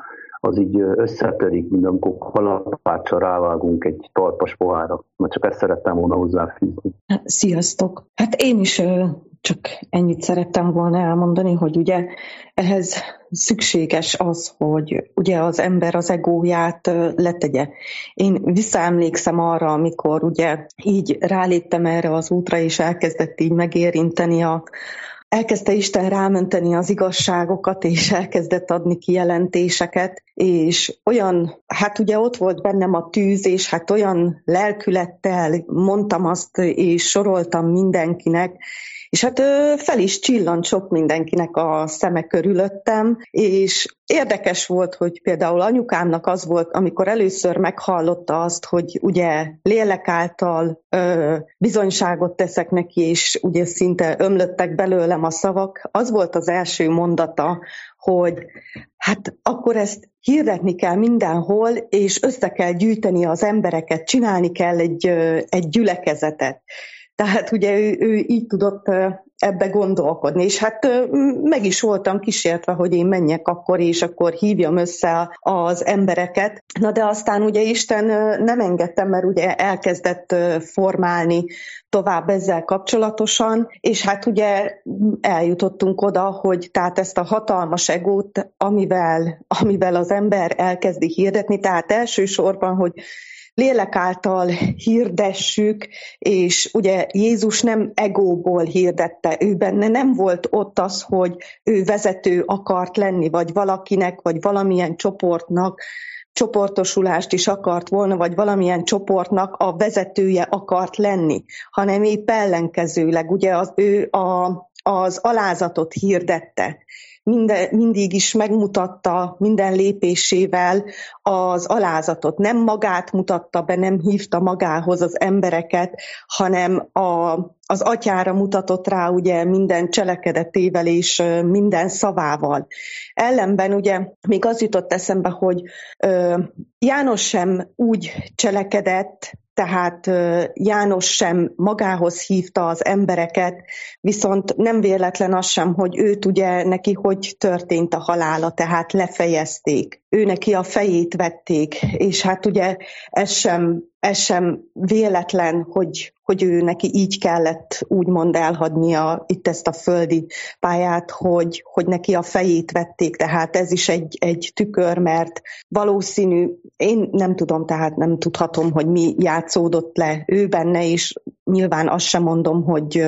az így összetörik, mint amikor kalapáccsal rávágunk egy talpas pohárra. Mert csak ezt szerettem volna hozzáfűzni. Sziasztok! Hát én is csak ennyit szerettem volna elmondani, hogy ugye ehhez szükséges az, hogy ugye az ember az egóját letegye. Én visszaemlékszem arra, amikor ugye így ráléptem erre az útra, és elkezdett így megérinteni a Elkezdte Isten rámenteni az igazságokat, és elkezdett adni kijelentéseket, és olyan, hát ugye ott volt bennem a tűz, és hát olyan lelkülettel mondtam azt, és soroltam mindenkinek, és hát fel is csillant sok mindenkinek a szeme körülöttem, és érdekes volt, hogy például anyukámnak az volt, amikor először meghallotta azt, hogy ugye lélek által ö, bizonyságot teszek neki, és ugye szinte ömlöttek belőlem a szavak, az volt az első mondata, hogy hát akkor ezt hirdetni kell mindenhol, és össze kell gyűjteni az embereket, csinálni kell egy, egy gyülekezetet. Tehát ugye ő, ő így tudott ebbe gondolkodni, és hát meg is voltam kísértve, hogy én menjek akkor, és akkor hívjam össze az embereket. Na de aztán ugye Isten nem engedtem, mert ugye elkezdett formálni tovább ezzel kapcsolatosan, és hát ugye eljutottunk oda, hogy tehát ezt a hatalmas egót, amivel, amivel az ember elkezdi hirdetni, tehát elsősorban, hogy lélek által hirdessük, és ugye Jézus nem egóból hirdette, ő benne nem volt ott az, hogy ő vezető akart lenni, vagy valakinek, vagy valamilyen csoportnak, csoportosulást is akart volna, vagy valamilyen csoportnak a vezetője akart lenni, hanem épp ellenkezőleg, ugye az, ő a, az alázatot hirdette. Minden, mindig is megmutatta minden lépésével az alázatot. Nem magát mutatta be, nem hívta magához az embereket, hanem a, az atyára mutatott rá ugye minden cselekedetével és minden szavával. Ellenben ugye még az jutott eszembe, hogy ö, János sem úgy cselekedett, tehát János sem magához hívta az embereket, viszont nem véletlen az sem, hogy őt ugye neki hogy történt a halála, tehát lefejezték. Ő neki a fejét vették, és hát ugye ez sem, ez sem véletlen, hogy, hogy ő neki így kellett úgymond elhagynia itt ezt a földi pályát, hogy, hogy neki a fejét vették, tehát ez is egy, egy tükör, mert valószínű, én nem tudom, tehát nem tudhatom, hogy mi játszódott le ő benne, és nyilván azt sem mondom, hogy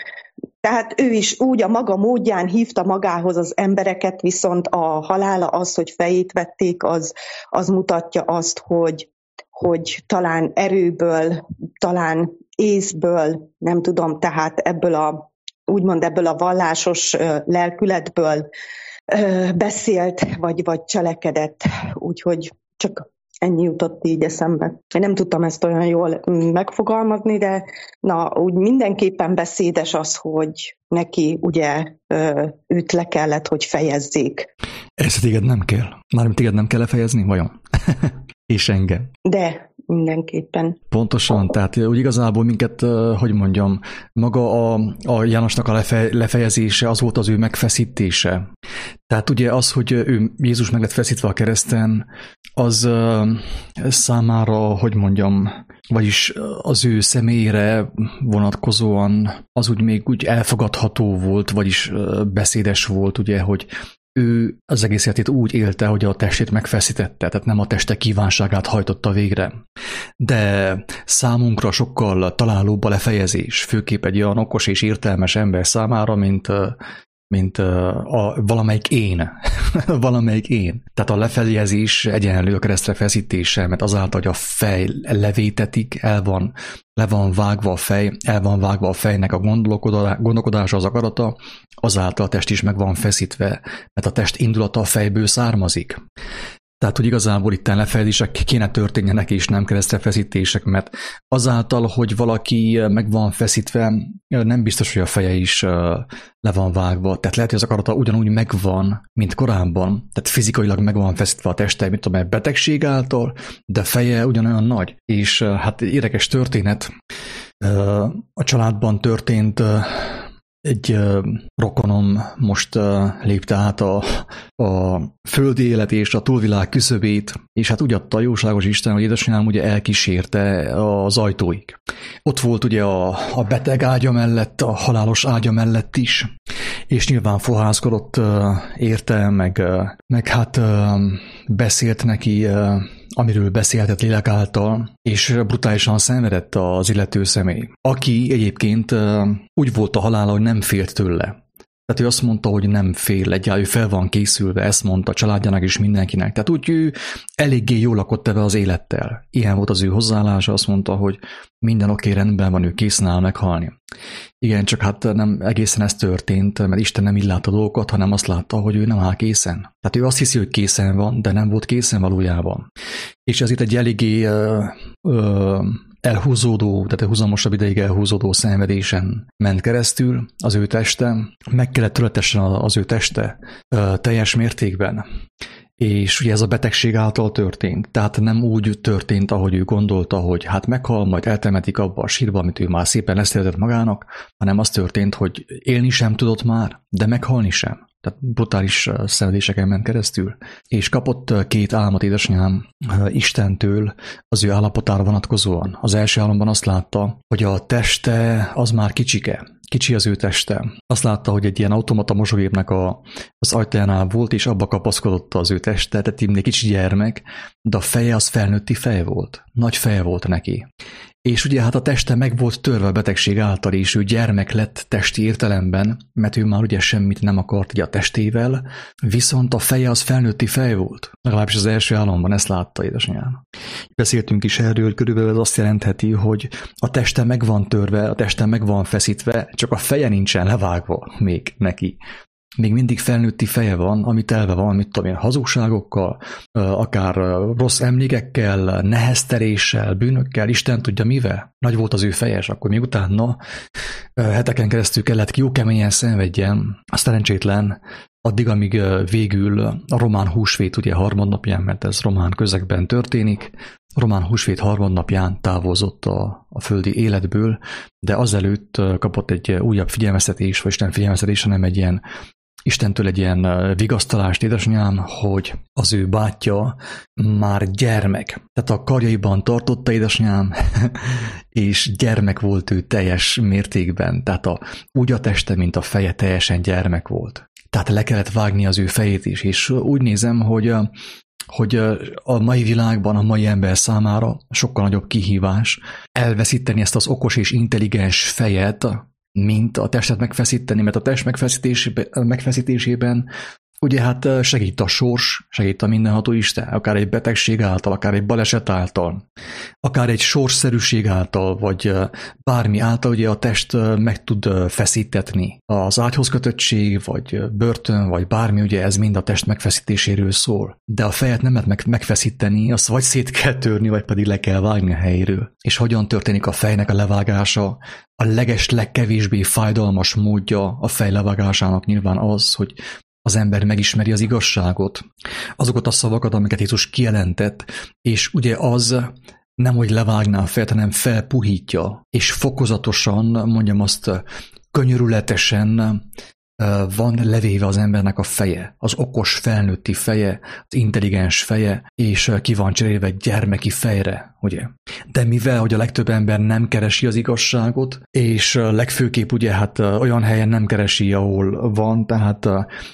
tehát ő is úgy a maga módján hívta magához az embereket, viszont a halála az, hogy fejét vették, az, az mutatja azt, hogy, hogy talán erőből, talán észből, nem tudom, tehát ebből a, úgymond ebből a vallásos lelkületből beszélt, vagy, vagy cselekedett. Úgyhogy csak ennyi jutott így eszembe. Én nem tudtam ezt olyan jól megfogalmazni, de na, úgy mindenképpen beszédes az, hogy neki ugye őt le kellett, hogy fejezzék. Ezt téged nem kell? Mármint téged nem kell lefejezni, vajon? És engem? De mindenképpen. Pontosan, tehát úgy igazából minket, hogy mondjam, maga a, a Jánosnak a lefe, lefejezése, az volt az ő megfeszítése. Tehát ugye az, hogy ő, Jézus meg lett feszítve a kereszten, az számára, hogy mondjam, vagyis az ő személyére vonatkozóan az úgy még úgy elfogadható volt, vagyis beszédes volt, ugye, hogy ő az egész életét úgy élte, hogy a testét megfeszítette, tehát nem a teste kívánságát hajtotta végre. De számunkra sokkal találóbb a lefejezés, főképp egy olyan okos és értelmes ember számára, mint, mint a valamelyik én. valamelyik én. Tehát a lefejezés egyenlő a keresztre feszítése, mert azáltal, hogy a fej levétetik, el van, le van vágva a fej, el van vágva a fejnek a gondolkodása, az akarata, azáltal a test is meg van feszítve, mert a test indulata a fejből származik. Tehát, hogy igazából itt lefejezések kéne történjenek, és nem keresztrefeszítések, mert azáltal, hogy valaki meg van feszítve, nem biztos, hogy a feje is le van vágva. Tehát lehet, hogy az akarata ugyanúgy megvan, mint korábban. Tehát fizikailag meg van feszítve a teste, mint tudom, betegség által, de feje ugyanolyan nagy. És hát érdekes történet. A családban történt egy uh, rokonom most uh, lépte át a, a földi élet és a túlvilág küszöbét, és hát úgy adta a jóságos Isten, hogy édesanyám ugye elkísérte az ajtóig. Ott volt ugye a, a beteg ágya mellett, a halálos ágya mellett is, és nyilván fohászkodott uh, érte, meg, uh, meg hát uh, beszélt neki, uh, amiről beszélhetett lélek által, és brutálisan szenvedett az illető személy, aki egyébként uh, úgy volt a halála, hogy nem félt tőle. Tehát ő azt mondta, hogy nem fél, egyáltalán ő fel van készülve, ezt mondta a családjának és mindenkinek. Tehát úgy ő eléggé jól lakott ebbe az élettel. Ilyen volt az ő hozzáállása, azt mondta, hogy minden oké, rendben van, ő készen áll meghalni. Igen, csak hát nem egészen ez történt, mert Isten nem így látta dolgokat, hanem azt látta, hogy ő nem áll készen. Tehát ő azt hiszi, hogy készen van, de nem volt készen valójában. És ez itt egy eléggé ö, ö, elhúzódó, tehát egy húzamosabb ideig elhúzódó szenvedésen ment keresztül az ő teste, meg kellett tületessen az ő teste ö, teljes mértékben. És ugye ez a betegség által történt. Tehát nem úgy történt, ahogy ő gondolta, hogy hát meghal, majd eltemetik abba a sírba, amit ő már szépen leszeretett magának, hanem az történt, hogy élni sem tudott már, de meghalni sem. Tehát brutális szenvedéseken ment keresztül. És kapott két álmot édesanyám Istentől az ő állapotára vonatkozóan. Az első álomban azt látta, hogy a teste az már kicsike. Kicsi az ő teste. Azt látta, hogy egy ilyen automata mosógépnek a, az ajtajánál volt, és abba kapaszkodott az ő teste, tehát egy kicsi gyermek, de a feje az felnőtti fej volt. Nagy feje volt neki. És ugye hát a teste meg volt törve a betegség által, és ő gyermek lett testi értelemben, mert ő már ugye semmit nem akart ugye a testével, viszont a feje az felnőtti fej volt. Legalábbis az első álomban ezt látta édesanyám. Beszéltünk is erről, körülbelül ez azt jelentheti, hogy a teste meg van törve, a teste meg van feszítve, csak a feje nincsen levágva még neki. Még mindig felnőtti feje van, ami telve van, mit tudom én, hazugságokkal, akár rossz emlékekkel, nehezteléssel, bűnökkel, Isten tudja mivel. Nagy volt az ő feje, és akkor még utána heteken keresztül kellett jó keményen szenvedjen. A szerencsétlen addig, amíg végül a román húsvét ugye harmadnapján, mert ez román közegben történik, a román húsvét harmadnapján távozott a, a földi életből, de azelőtt kapott egy újabb figyelmeztetés, vagy Isten figyelmeztetés, hanem egy ilyen Istentől egy ilyen vigasztalást, édesanyám, hogy az ő bátyja már gyermek. Tehát a karjaiban tartotta édesanyám, és gyermek volt ő teljes mértékben. Tehát a, úgy a teste, mint a feje teljesen gyermek volt. Tehát le kellett vágni az ő fejét is, és úgy nézem, hogy, hogy a mai világban, a mai ember számára sokkal nagyobb kihívás elveszíteni ezt az okos és intelligens fejet, mint a testet megfeszíteni, mert a test megfeszítésében, megfeszítésében ugye hát segít a sors, segít a mindenható Isten, akár egy betegség által, akár egy baleset által, akár egy sorsszerűség által, vagy bármi által ugye a test meg tud feszítetni. Az ágyhoz kötöttség, vagy börtön, vagy bármi, ugye ez mind a test megfeszítéséről szól. De a fejet nem lehet megfeszíteni, azt vagy szét kell törni, vagy pedig le kell vágni a helyéről. És hogyan történik a fejnek a levágása? A leges, legkevésbé fájdalmas módja a fej levágásának nyilván az, hogy az ember megismeri az igazságot, azokat a szavakat, amiket Jézus kijelentett, és ugye az nem, hogy levágná a fejet, hanem felpuhítja, és fokozatosan, mondjam azt, könyörületesen van levéve az embernek a feje, az okos felnőtti feje, az intelligens feje, és ki van cserélve gyermeki fejre, ugye? De mivel, hogy a legtöbb ember nem keresi az igazságot, és legfőképp ugye hát olyan helyen nem keresi, ahol van, tehát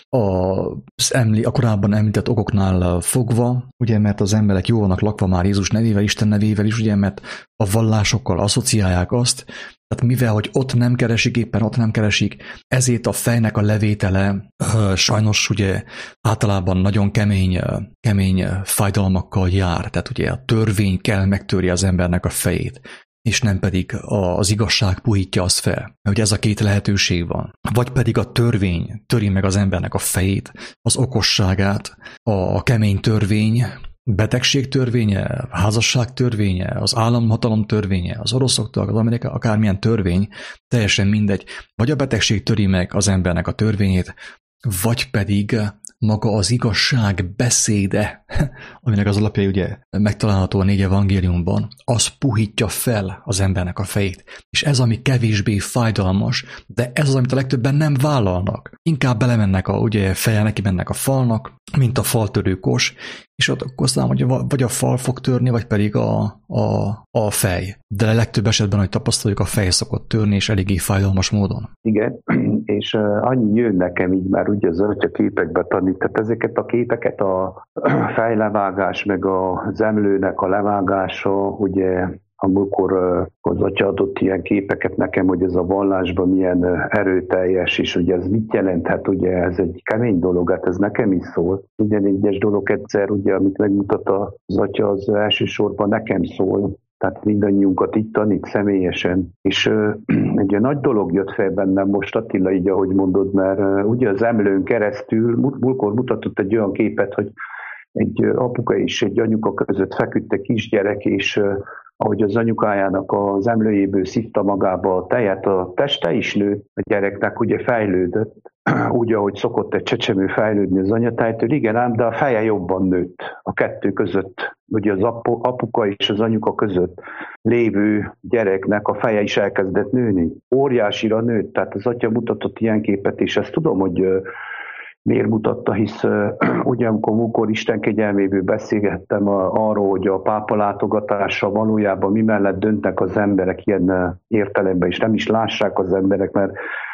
az emli, a korábban említett okoknál fogva, ugye, mert az emberek jól vannak lakva már Jézus nevével, Isten nevével is, ugye, mert a vallásokkal asszociálják azt, tehát mivel, hogy ott nem keresik, éppen ott nem keresik, ezért a fejnek a levétele sajnos ugye általában nagyon kemény, kemény fájdalmakkal jár. Tehát ugye a törvény kell megtörje az embernek a fejét, és nem pedig az igazság puhítja azt fel. Hogy ez a két lehetőség van. Vagy pedig a törvény töri meg az embernek a fejét, az okosságát, a kemény törvény, betegség törvénye, házasság törvénye, az államhatalom törvénye, az oroszoktól, az amerikai, akármilyen törvény, teljesen mindegy. Vagy a betegség töri meg az embernek a törvényét, vagy pedig maga az igazság beszéde, aminek az alapjai ugye megtalálható a négy evangéliumban, az puhítja fel az embernek a fejét. És ez, ami kevésbé fájdalmas, de ez az, amit a legtöbben nem vállalnak. Inkább belemennek a, ugye fejjel neki mennek a falnak, mint a faltörőkos, és ott akkor aztán, hogy vagy a fal fog törni, vagy pedig a, a, a fej. De a legtöbb esetben, hogy tapasztaljuk, a fej szokott törni, és eléggé fájdalmas módon. Igen, és annyi jön nekem így már ugye az atya képekbe tanít, tehát ezeket a képeket, a fejlevágás, meg az emlőnek a levágása, ugye amikor az atya adott ilyen képeket nekem, hogy ez a vallásban milyen erőteljes, és ugye ez mit jelent? Hát ugye ez egy kemény dolog, hát ez nekem is szól. Minden egyes dolog egyszer, ugye, amit megmutat az atya, az elsősorban nekem szól. Tehát mindannyiunkat itt tanít személyesen. És uh, egy nagy dolog jött fel bennem most, Attila, így ahogy mondod, mert uh, ugye az emlőn keresztül, múltkor mutatott egy olyan képet, hogy egy apuka és egy anyuka között feküdt egy kisgyerek, és uh, ahogy az anyukájának az emlőjéből szívta magába a tejet, a teste is nőtt, a gyereknek ugye fejlődött, úgy, ahogy szokott egy csecsemő fejlődni az anyatájtől, igen ám, de a feje jobban nőtt a kettő között, ugye az apu, apuka és az anyuka között lévő gyereknek a feje is elkezdett nőni. Óriásira nőtt, tehát az atya mutatott ilyen képet, és ezt tudom, hogy miért mutatta, hisz ugye amikor múltkor Isten kegyelméből beszélgettem arról, hogy a pápa látogatása valójában mi mellett döntnek az emberek ilyen értelemben, és nem is lássák az emberek, mert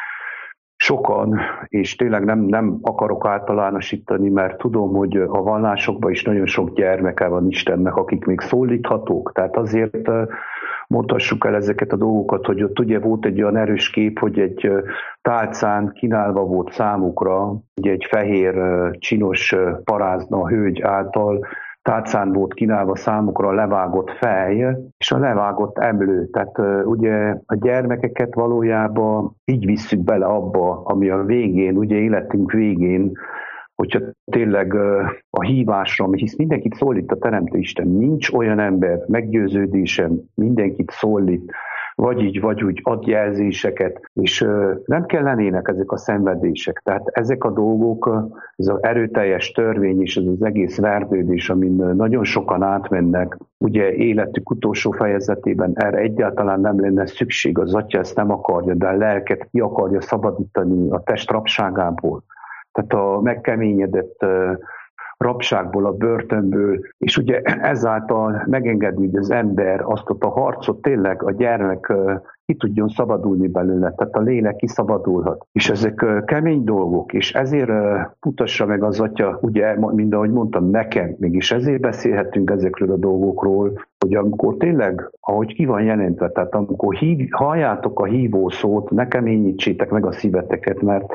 sokan, és tényleg nem, nem akarok általánosítani, mert tudom, hogy a vallásokban is nagyon sok gyermeke van Istennek, akik még szólíthatók. Tehát azért mondhassuk el ezeket a dolgokat, hogy ott ugye volt egy olyan erős kép, hogy egy tálcán kínálva volt számukra, ugye egy fehér, csinos parázna hölgy által tálcán volt kínálva számukra a levágott fej, és a levágott emlő. Tehát uh, ugye a gyermekeket valójában így visszük bele abba, ami a végén, ugye életünk végén, hogyha tényleg uh, a hívásra, hisz mindenkit szólít a Teremtő Isten, nincs olyan ember, meggyőződésem, mindenkit szólít, vagy így, vagy úgy ad jelzéseket, és uh, nem kell lennének ezek a szenvedések. Tehát ezek a dolgok, uh, ez az erőteljes törvény és ez az egész verdődés, amin uh, nagyon sokan átmennek, ugye életük utolsó fejezetében erre egyáltalán nem lenne szükség, az atya ezt nem akarja, de a lelket ki akarja szabadítani a test rabságából. Tehát a megkeményedett uh, rabságból, a börtönből, és ugye ezáltal megengedni, hogy az ember azt ott a harcot tényleg a gyermek ki tudjon szabadulni belőle, tehát a lélek kiszabadulhat. És ezek kemény dolgok, és ezért mutassa meg az atya, ugye, mind ahogy mondtam, nekem, mégis ezért beszélhetünk ezekről a dolgokról, hogy amikor tényleg, ahogy ki van jelentve, tehát amikor hív, halljátok a hívó szót, ne keményítsétek meg a szíveteket, mert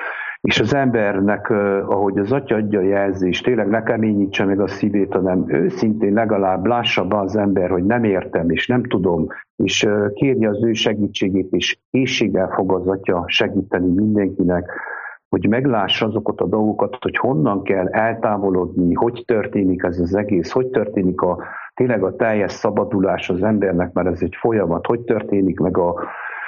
és az embernek, ahogy az atya adja a jelzést, tényleg ne keményítse meg a szívét, hanem őszintén legalább lássa be az ember, hogy nem értem, és nem tudom, és kérje az ő segítségét, és készséggel fog az atya segíteni mindenkinek, hogy meglássa azokat a dolgokat, hogy honnan kell eltávolodni, hogy történik ez az egész, hogy történik a, tényleg a teljes szabadulás az embernek, mert ez egy folyamat, hogy történik meg a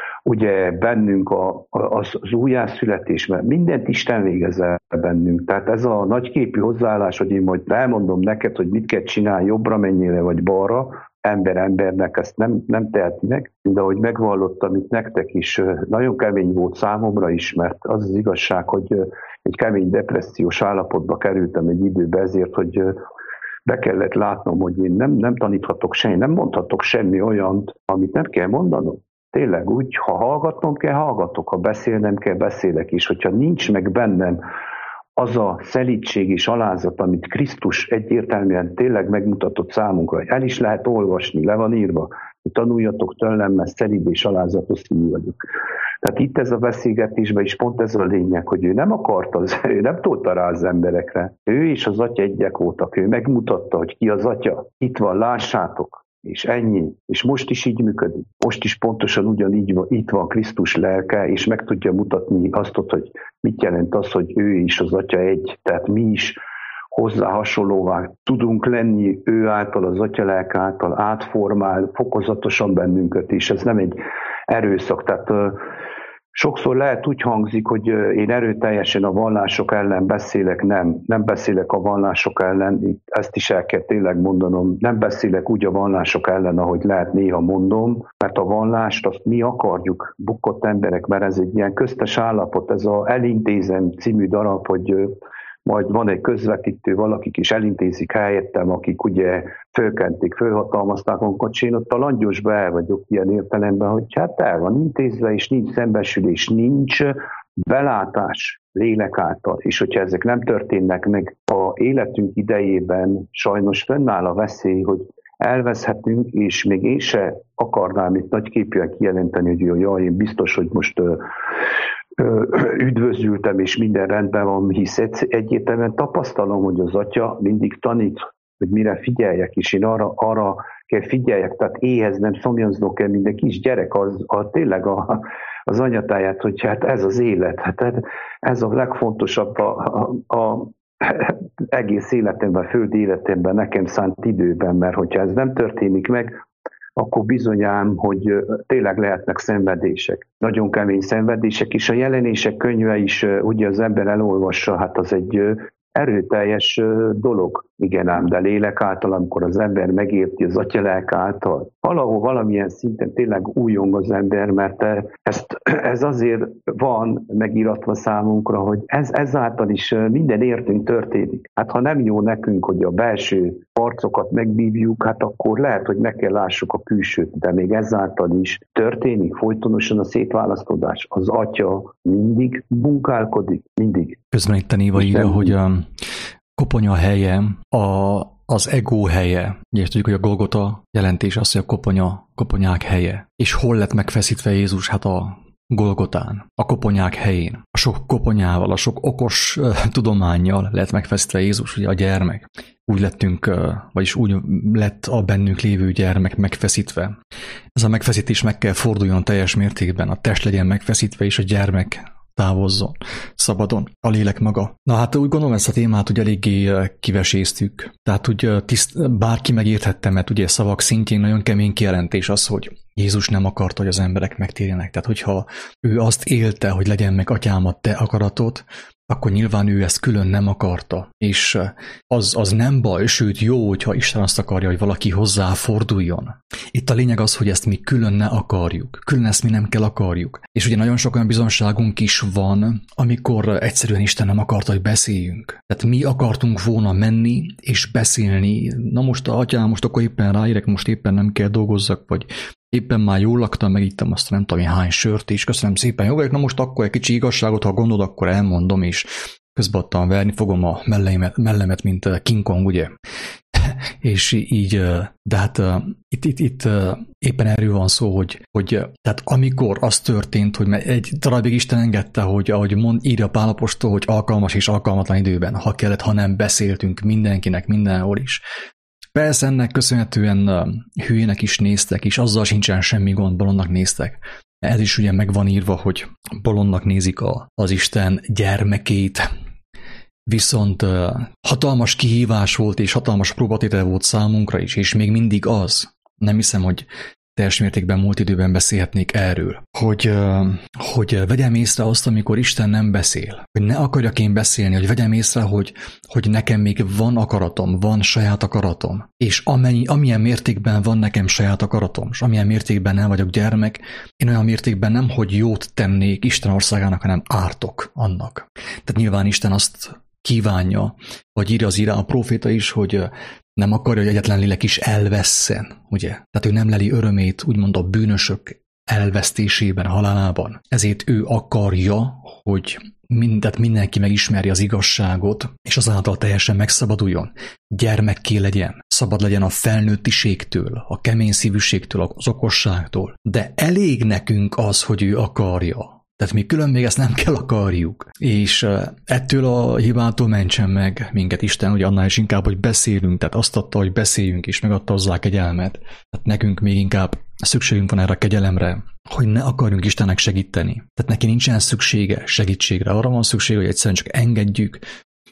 ugye bennünk a, az, az újjászületés, mert mindent Isten végez el bennünk. Tehát ez a nagyképű hozzáállás, hogy én majd elmondom neked, hogy mit kell csinálni, jobbra menjél vagy balra, ember embernek ezt nem, nem tehetinek, de ahogy megvallottam itt nektek is, nagyon kemény volt számomra is, mert az az igazság, hogy egy kemény depressziós állapotba kerültem egy időbe ezért, hogy be kellett látnom, hogy én nem, nem taníthatok semmi, nem mondhatok semmi olyant, amit nem kell mondanom. Tényleg úgy, ha hallgatnom kell, hallgatok, ha beszélnem kell, beszélek is. Hogyha nincs meg bennem az a szelídség és alázat, amit Krisztus egyértelműen tényleg megmutatott számunkra, el is lehet olvasni, le van írva, hogy tanuljatok tőlem, mert szelíd és alázatos szívű vagyok. Tehát itt ez a beszélgetésben is pont ez a lényeg, hogy ő nem akart, az, ő nem tolta rá az emberekre. Ő és az atya egyek voltak, ő megmutatta, hogy ki az atya. Itt van, lássátok. És ennyi. És most is így működik. Most is pontosan ugyanígy van, itt van Krisztus lelke, és meg tudja mutatni azt, hogy mit jelent az, hogy ő is az Atya egy. Tehát mi is hozzá hasonlóvá tudunk lenni ő által, az Atya lelke által, átformál fokozatosan bennünket, és ez nem egy erőszak. Tehát Sokszor lehet úgy hangzik, hogy én erőteljesen a vallások ellen beszélek, nem. Nem beszélek a vallások ellen, ezt is el kell tényleg mondanom. Nem beszélek úgy a vallások ellen, ahogy lehet néha mondom, mert a vallást azt mi akarjuk, bukott emberek, mert ez egy ilyen köztes állapot, ez a Elintézem című darab, hogy majd van egy közvetítő, valakik is elintézik helyettem, akik ugye fölkenték, fölhatalmazták magukat, és én ott a langyosba el vagyok ilyen értelemben, hogy hát el van intézve, és nincs szembesülés, nincs belátás lélek által, és hogyha ezek nem történnek meg a életünk idejében, sajnos fennáll a veszély, hogy elveszhetünk, és még én se akarnám itt nagyképűen kijelenteni, hogy jaj, én biztos, hogy most üdvözültem, és minden rendben van, hisz egyértelműen tapasztalom, hogy az Atya mindig tanít, hogy mire figyeljek, és én arra, arra kell figyeljek, tehát éhez nem szomjaznok kell, minden kis gyerek, az, a, tényleg a, az anyatáját, hogy hát ez az élet, hát ez a legfontosabb a, a, a egész életemben, a földi életemben, nekem szánt időben, mert hogyha ez nem történik meg, akkor bizonyám, hogy tényleg lehetnek szenvedések. Nagyon kemény szenvedések, és a jelenések könyve is, ugye az ember elolvassa, hát az egy erőteljes dolog. Igen ám, de lélek által, amikor az ember megérti az atyalelk által, valahol valamilyen szinten tényleg újong az ember, mert ezt, ez azért van megíratva számunkra, hogy ez, ezáltal is minden értünk történik. Hát ha nem jó nekünk, hogy a belső arcokat megbívjuk, hát akkor lehet, hogy meg kell lássuk a külsőt, de még ezáltal is történik folytonosan a szétválasztódás. Az Atya mindig munkálkodik, mindig. Közben itt a Néva írja, hogy a koponya helye, a, az ego helye. Ugye tudjuk, hogy a Golgota jelentés az, hogy a koponya, koponyák helye. És hol lett megfeszítve Jézus? Hát a Golgotán, a koponyák helyén. A sok koponyával, a sok okos uh, tudománnyal lett megfeszítve Jézus, ugye a gyermek. Úgy lettünk, uh, vagyis úgy lett a bennünk lévő gyermek megfeszítve. Ez a megfeszítés meg kell forduljon teljes mértékben, a test legyen megfeszítve, és a gyermek távozzon, szabadon, a lélek maga. Na hát úgy gondolom, ezt a témát úgy eléggé kiveséztük. Tehát úgy tiszt, bárki megérthette, mert ugye szavak szintjén nagyon kemény kijelentés az, hogy Jézus nem akarta, hogy az emberek megtérjenek. Tehát hogyha ő azt élte, hogy legyen meg atyám a te akaratod, akkor nyilván ő ezt külön nem akarta. És az, az nem baj, sőt jó, hogyha Isten azt akarja, hogy valaki hozzá forduljon. Itt a lényeg az, hogy ezt mi külön ne akarjuk. Külön ezt mi nem kell akarjuk. És ugye nagyon sok olyan bizonságunk is van, amikor egyszerűen Isten nem akarta, hogy beszéljünk. Tehát mi akartunk volna menni és beszélni. Na most a atyám, most akkor éppen ráérek, most éppen nem kell dolgozzak, vagy éppen már jól laktam, megittem azt nem tudom, hány sört is, köszönöm szépen, jó vagyok, na most akkor egy kicsi igazságot, ha gondolod, akkor elmondom, és közbattan verni fogom a mellemet, mellemet mint King Kong, ugye? És így, de hát itt, itt, itt éppen erről van szó, hogy, hogy tehát amikor az történt, hogy egy darabig Isten engedte, hogy ahogy mond, írja Pál apostol, hogy alkalmas és alkalmatlan időben, ha kellett, ha nem beszéltünk mindenkinek, mindenhol is. Persze ennek köszönhetően hülyének is néztek, és azzal sincsen semmi gond, bolondnak néztek. Ez is ugye meg van írva, hogy bolondnak nézik a, az Isten gyermekét. Viszont hatalmas kihívás volt, és hatalmas próbatétel volt számunkra is, és még mindig az. Nem hiszem, hogy teljes mértékben múlt időben beszélhetnék erről, hogy, hogy vegyem észre azt, amikor Isten nem beszél, hogy ne akarjak én beszélni, hogy vegyem észre, hogy, hogy nekem még van akaratom, van saját akaratom, és amennyi, amilyen mértékben van nekem saját akaratom, és amilyen mértékben nem vagyok gyermek, én olyan mértékben nem, hogy jót tennék Isten országának, hanem ártok annak. Tehát nyilván Isten azt kívánja, vagy írja az írá a próféta is, hogy nem akarja, hogy egyetlen lélek is elvesszen, ugye? Tehát ő nem leli örömét, úgymond a bűnösök elvesztésében, halálában. Ezért ő akarja, hogy mindet mindenki megismerje az igazságot, és azáltal teljesen megszabaduljon. Gyermekké legyen, szabad legyen a felnőttiségtől, a kemény szívűségtől, az okosságtól. De elég nekünk az, hogy ő akarja. Tehát mi külön még ezt nem kell akarjuk. És ettől a hibától mentsen meg minket Isten, hogy annál is inkább, hogy beszélünk, tehát azt adta, hogy beszéljünk, és megadta hozzá a kegyelmet. Tehát nekünk még inkább szükségünk van erre a kegyelemre, hogy ne akarjunk Istennek segíteni. Tehát neki nincsen szüksége segítségre. Arra van szüksége, hogy egyszerűen csak engedjük,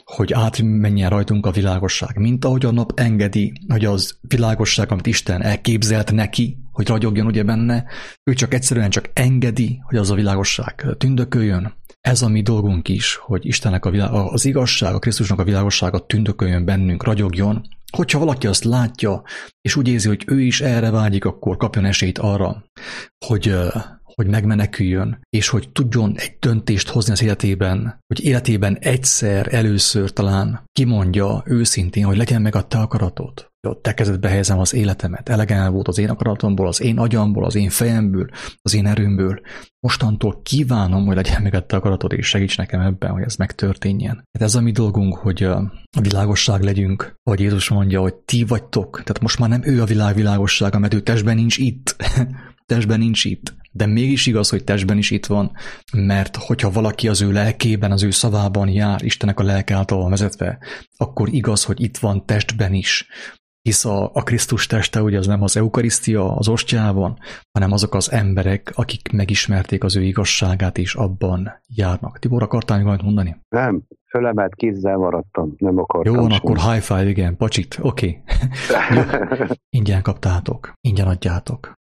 hogy átmenjen rajtunk a világosság, mint ahogy a nap engedi, hogy az világosság, amit Isten elképzelt neki, hogy ragyogjon ugye benne, ő csak egyszerűen csak engedi, hogy az a világosság tündököljön. Ez a mi dolgunk is, hogy Istennek a világ, az igazság, a Krisztusnak a világossága tündököljön bennünk, ragyogjon. Hogyha valaki azt látja, és úgy érzi, hogy ő is erre vágyik, akkor kapjon esélyt arra, hogy, hogy megmeneküljön, és hogy tudjon egy döntést hozni az életében, hogy életében egyszer, először talán kimondja őszintén, hogy legyen meg a te akaratod. A te kezedbe helyezem az életemet, elegem volt az én akaratomból, az én agyamból, az én fejemből, az én erőmből. Mostantól kívánom, hogy legyen meg a te akaratod, és segíts nekem ebben, hogy ez megtörténjen. Hát ez a mi dolgunk, hogy a világosság legyünk, ahogy Jézus mondja, hogy ti vagytok. Tehát most már nem ő a világ világossága, mert ő testben nincs itt. Testben nincs itt. De mégis igaz, hogy testben is itt van, mert hogyha valaki az ő lelkében, az ő szavában jár, Istennek a lelke által van vezetve, akkor igaz, hogy itt van testben is. Hisz a, a Krisztus teste ugye az nem az eukarisztia az ostjában, hanem azok az emberek, akik megismerték az ő igazságát, és abban járnak. Tibor, akartál még valamit mondani? Nem, fölemelt kézzel maradtam, nem akartam. Jó, akkor high five, igen, pacsit, oké. Okay. Ingyen kaptátok, ingyen adjátok.